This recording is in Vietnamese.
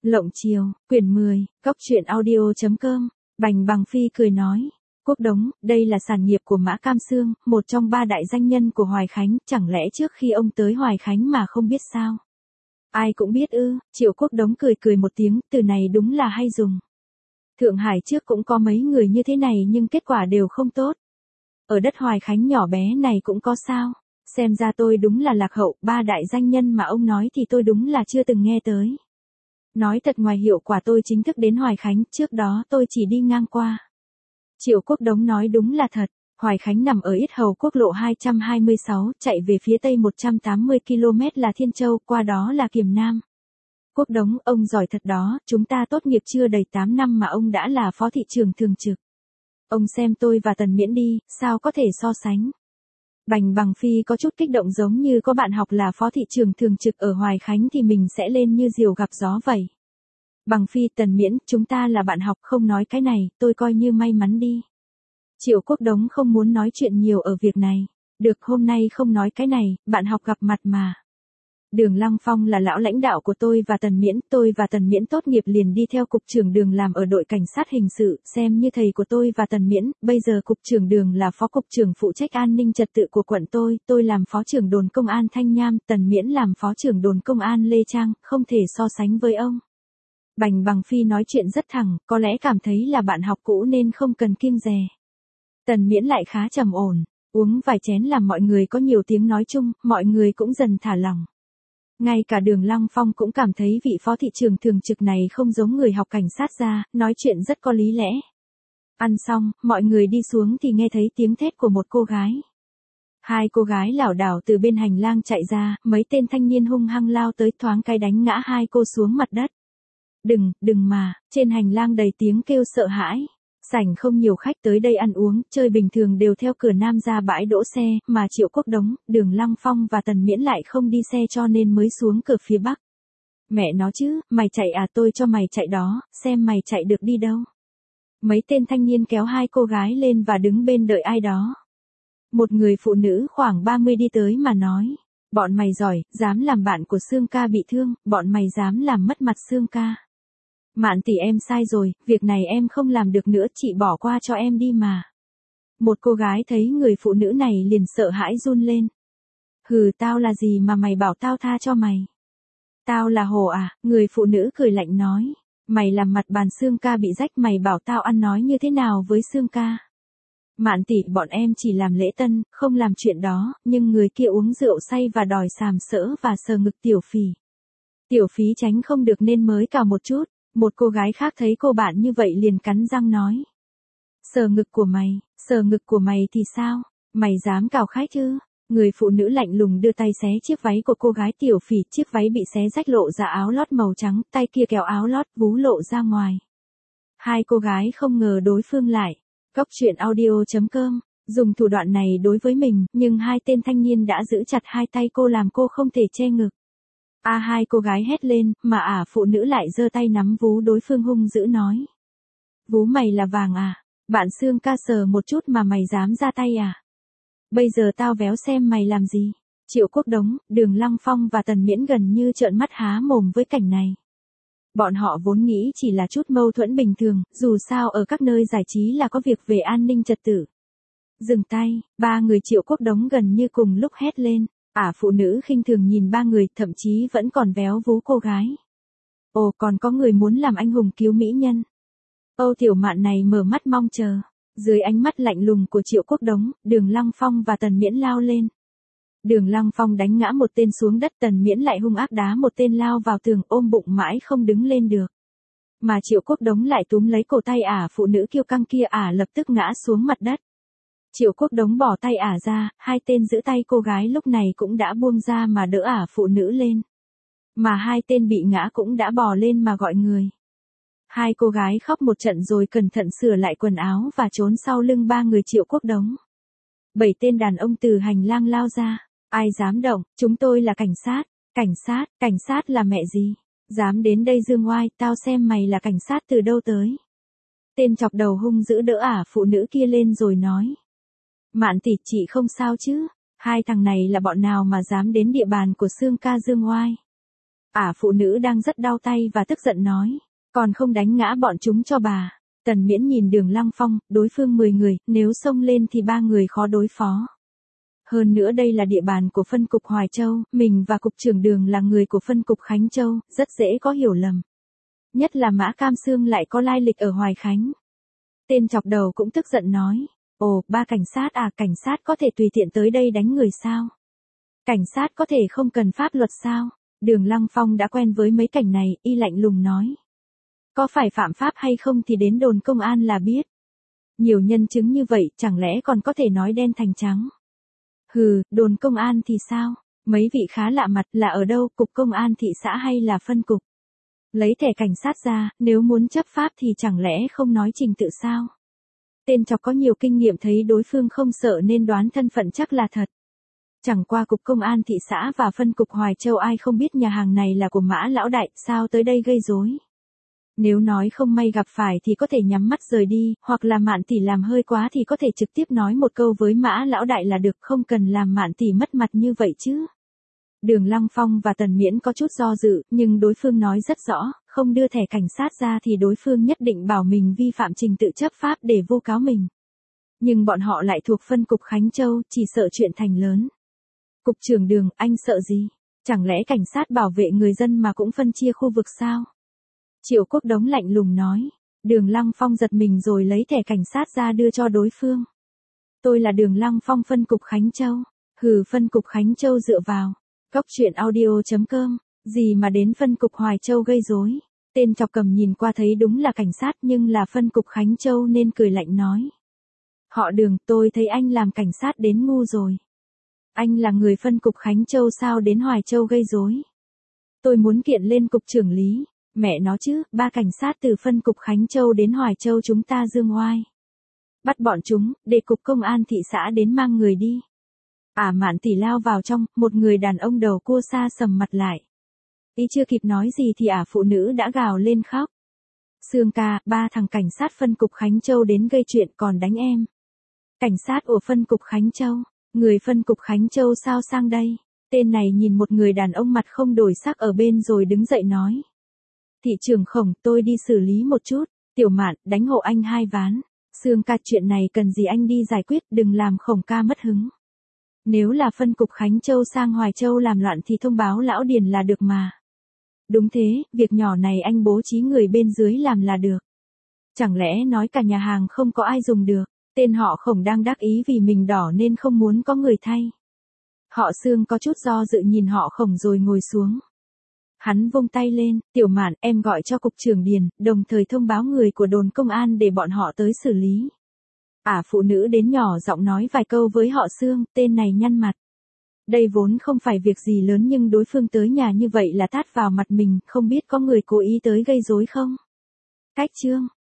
Lộng chiều, quyển 10, Cóc truyện audio.com, Bành Bằng Phi cười nói. Quốc Đống, đây là sản nghiệp của Mã Cam Sương, một trong ba đại danh nhân của Hoài Khánh, chẳng lẽ trước khi ông tới Hoài Khánh mà không biết sao? Ai cũng biết ư, Triệu Quốc Đống cười cười một tiếng, từ này đúng là hay dùng. Thượng Hải trước cũng có mấy người như thế này nhưng kết quả đều không tốt. Ở đất Hoài Khánh nhỏ bé này cũng có sao? Xem ra tôi đúng là lạc hậu, ba đại danh nhân mà ông nói thì tôi đúng là chưa từng nghe tới. Nói thật, ngoài hiệu quả tôi chính thức đến Hoài Khánh, trước đó tôi chỉ đi ngang qua. Triệu Quốc Đống nói đúng là thật, Hoài Khánh nằm ở Yết Hầu quốc lộ 226, chạy về phía tây 180 km là Thiên Châu, qua đó là Kiềm Nam. Quốc Đống, ông giỏi thật đó, chúng ta tốt nghiệp chưa đầy 8 năm mà ông đã là phó thị trưởng thường trực. Ông xem tôi và Tần Miễn đi, sao có thể so sánh. Bành Bằng Phi có chút kích động, giống như có bạn học là phó thị trưởng thường trực ở Hoài Khánh thì mình sẽ lên như diều gặp gió vậy. Bằng Phi, Tần Miễn, chúng ta là bạn học, không nói cái này, tôi coi như may mắn đi. Triệu Quốc Đống không muốn nói chuyện nhiều ở việc này. Được, hôm nay không nói cái này, bạn học gặp mặt mà. Đường Lăng Phong là lão lãnh đạo của tôi và Tần Miễn tốt nghiệp liền đi theo cục trưởng Đường làm ở đội cảnh sát hình sự, xem như thầy của tôi và Tần Miễn, bây giờ cục trưởng Đường là phó cục trưởng phụ trách an ninh trật tự của quận tôi làm phó trưởng đồn công an Thanh Nham, Tần Miễn làm phó trưởng đồn công an Lê Trang, không thể so sánh với ông. Bành Bằng Phi nói chuyện rất thẳng, có lẽ cảm thấy là bạn học cũ nên không cần kiêng dè. Tần Miễn lại khá trầm ổn, uống vài chén làm mọi người có nhiều tiếng nói chung, mọi người cũng dần thả lỏng. Ngay cả Đường Lăng Phong cũng cảm thấy vị phó thị trưởng thường trực này không giống người học cảnh sát ra, nói chuyện rất có lý lẽ. Ăn xong, mọi người đi xuống thì nghe thấy tiếng thét của một cô gái. Hai cô gái lảo đảo từ bên hành lang chạy ra, mấy tên thanh niên hung hăng lao tới, thoáng cái đánh ngã hai cô xuống mặt đất. Đừng mà, trên hành lang đầy tiếng kêu sợ hãi. Sảnh không nhiều khách tới đây ăn uống, chơi bình thường đều theo cửa nam ra bãi đỗ xe, mà Triệu Quốc Đống, Đường Lăng Phong và Tần Miễn lại không đi xe cho nên mới xuống cửa phía bắc. Mẹ nó chứ, mày chạy à, tôi cho mày chạy đó, xem mày chạy được đi đâu. Mấy tên thanh niên kéo hai cô gái lên và đứng bên đợi ai đó. Một người phụ nữ khoảng 30 đi tới mà nói, bọn mày giỏi, dám làm bạn của Sương ca bị thương, bọn mày dám làm mất mặt Sương ca. Mạn tỷ, em sai rồi, việc này em không làm được nữa, chị bỏ qua cho em đi mà. Một cô gái thấy người phụ nữ này liền sợ hãi run lên. Hừ, tao là gì mà mày bảo tao tha cho mày? Tao là hổ à? Người phụ nữ cười lạnh nói. Mày làm mặt bàn Sương ca bị rách, mày bảo tao ăn nói như thế nào với Sương ca? Mạn tỷ, bọn em chỉ làm lễ tân, không làm chuyện đó, nhưng người kia uống rượu say và đòi sàm sỡ và sờ ngực Tiểu Phỉ. Tiểu Phí tránh không được nên mới cào một chút. Một cô gái khác thấy cô bạn như vậy liền cắn răng nói. Sờ ngực của mày thì sao? Mày dám cào khách chứ? Người phụ nữ lạnh lùng đưa tay xé chiếc váy của cô gái Tiểu Phỉ, chiếc váy bị xé rách lộ ra áo lót màu trắng, tay kia kéo áo lót vú lộ ra ngoài. Hai cô gái không ngờ đối phương lại. Cóc truyện audio.com, dùng thủ đoạn này đối với mình, nhưng hai tên thanh niên đã giữ chặt hai tay cô làm cô không thể che ngực. Hai cô gái hét lên, mà phụ nữ lại giơ tay nắm vú đối phương hung dữ nói. Vú mày là vàng à? Bạn Sương ca sờ một chút mà mày dám ra tay à? Bây giờ tao véo xem mày làm gì? Triệu Quốc Đống, Đường Lăng Phong và Tần Miễn gần như trợn mắt há mồm với cảnh này. Bọn họ vốn nghĩ chỉ là chút mâu thuẫn bình thường, dù sao ở các nơi giải trí là có việc về an ninh trật tự. Dừng tay, ba người Triệu Quốc Đống gần như cùng lúc hét lên. Phụ nữ khinh thường nhìn ba người, thậm chí vẫn còn véo vú cô gái. Ồ, còn có người muốn làm anh hùng cứu mỹ nhân. Âu Tiểu Mạn này mở mắt mong chờ. Dưới ánh mắt lạnh lùng của Triệu Quốc Đống, Đường Lăng Phong và Tần Miễn lao lên. Đường Lăng Phong đánh ngã một tên xuống đất, Tần Miễn lại hung ác đá một tên lao vào tường, ôm bụng mãi không đứng lên được. Mà Triệu Quốc Đống lại túm lấy cổ tay phụ nữ kiêu căng kia, lập tức ngã xuống mặt đất. Triệu Quốc Đống bỏ tay ra, hai tên giữ tay cô gái lúc này cũng đã buông ra mà đỡ phụ nữ lên. Mà hai tên bị ngã cũng đã bò lên mà gọi người. Hai cô gái khóc một trận rồi cẩn thận sửa lại quần áo và trốn sau lưng ba người Triệu Quốc Đống. 7 tên đàn ông từ hành lang lao ra. Ai dám động, chúng tôi là cảnh sát. Cảnh sát là mẹ gì? Dám đến đây dương oai, tao xem mày là cảnh sát từ đâu tới. Tên chọc đầu hung dữ đỡ phụ nữ kia lên rồi nói. Mạn tỷ, chị không sao chứ? Hai thằng này là bọn nào mà dám đến địa bàn của Sương ca dương oai? Phụ nữ đang rất đau tay và tức giận nói. Còn không đánh ngã bọn chúng cho bà. Tần Miễn nhìn Đường Lăng Phong, đối phương 10 người, nếu xông lên thì 3 người khó đối phó. Hơn nữa đây là địa bàn của phân cục Hoài Châu, mình và cục trưởng Đường là người của phân cục Khánh Châu, rất dễ có hiểu lầm. Nhất là Mã Cam Sương lại có lai lịch ở Hoài Khánh. Tên chọc đầu cũng tức giận nói. Ồ, 3 cảnh sát cảnh sát có thể tùy tiện tới đây đánh người sao? Cảnh sát có thể không cần pháp luật sao? Đường Lăng Phong đã quen với mấy cảnh này, y lạnh lùng nói. Có phải phạm pháp hay không thì đến đồn công an là biết. Nhiều nhân chứng như vậy chẳng lẽ còn có thể nói đen thành trắng. Hừ, đồn công an thì sao? Mấy vị khá lạ mặt là ở đâu, cục công an thị xã hay là phân cục? Lấy thẻ cảnh sát ra, nếu muốn chấp pháp thì chẳng lẽ không nói trình tự sao? Tên chọc có nhiều kinh nghiệm thấy đối phương không sợ nên đoán thân phận chắc là thật. Chẳng qua cục công an thị xã và phân cục Hoài Châu ai không biết nhà hàng này là của Mã lão đại, sao tới đây gây rối? Nếu nói không may gặp phải thì có thể nhắm mắt rời đi, hoặc là Mạn tỷ làm hơi quá thì có thể trực tiếp nói một câu với Mã lão đại là được, không cần làm Mạn tỷ mất mặt như vậy chứ. Đường Lăng Phong và Tần Miễn có chút do dự, nhưng đối phương nói rất rõ, không đưa thẻ cảnh sát ra thì đối phương nhất định bảo mình vi phạm trình tự chấp pháp để vô cáo mình. Nhưng bọn họ lại thuộc phân cục Khánh Châu, chỉ sợ chuyện thành lớn. Cục trưởng Đường, anh sợ gì? Chẳng lẽ cảnh sát bảo vệ người dân mà cũng phân chia khu vực sao? Triệu Quốc Đống lạnh lùng nói. Đường Lăng Phong giật mình rồi lấy thẻ cảnh sát ra đưa cho đối phương. Tôi là Đường Lăng Phong phân cục Khánh Châu. Hừ, phân cục Khánh Châu dựa vào. Cóc truyện audio.com. Gì mà đến phân cục Hoài Châu gây rối? Tên chọc cầm nhìn qua thấy đúng là cảnh sát nhưng là phân cục Khánh Châu nên cười lạnh nói. Họ Đường, tôi thấy anh làm cảnh sát đến ngu rồi. Anh là người phân cục Khánh Châu sao đến Hoài Châu gây rối? Tôi muốn kiện lên cục trưởng lý. Mẹ nó chứ, 3 cảnh sát từ phân cục Khánh Châu đến Hoài Châu chúng ta dương oai. Bắt bọn chúng, để cục công an thị xã đến mang người đi. Mạn tỷ lao vào trong, một người đàn ông đầu cua sa sầm mặt lại. Y chưa kịp nói gì thì phụ nữ đã gào lên khóc. Sương ca, 3 thằng cảnh sát phân cục Khánh Châu đến gây chuyện còn đánh em. Cảnh sát của phân cục Khánh Châu, người phân cục Khánh Châu sao sang đây? Tên này nhìn một người đàn ông mặt không đổi sắc ở bên rồi đứng dậy nói. Thị trưởng Khổng, tôi đi xử lý một chút. Tiểu Mạn, đánh hộ anh 2 ván. Sương ca, chuyện này cần gì anh đi giải quyết, đừng làm Khổng ca mất hứng. Nếu là phân cục Khánh Châu sang Hoài Châu làm loạn thì thông báo lão Điền là được mà. Đúng thế, việc nhỏ này anh bố trí người bên dưới làm là được. Chẳng lẽ nói cả nhà hàng không có ai dùng được? Tên họ Khổng đang đắc ý vì mình đỏ nên không muốn có người thay. Họ Sương có chút do dự nhìn họ Khổng rồi ngồi xuống. Hắn vung tay lên, Tiểu Mạn, em gọi cho cục trưởng Điền, đồng thời thông báo người của đồn công an để bọn họ tới xử lý. Phụ nữ đến nhỏ giọng nói vài câu với họ Sương, tên này nhăn mặt. Đây vốn không phải việc gì lớn nhưng đối phương tới nhà như vậy là tát vào mặt mình, không biết có người cố ý tới gây rối không? Cách chương.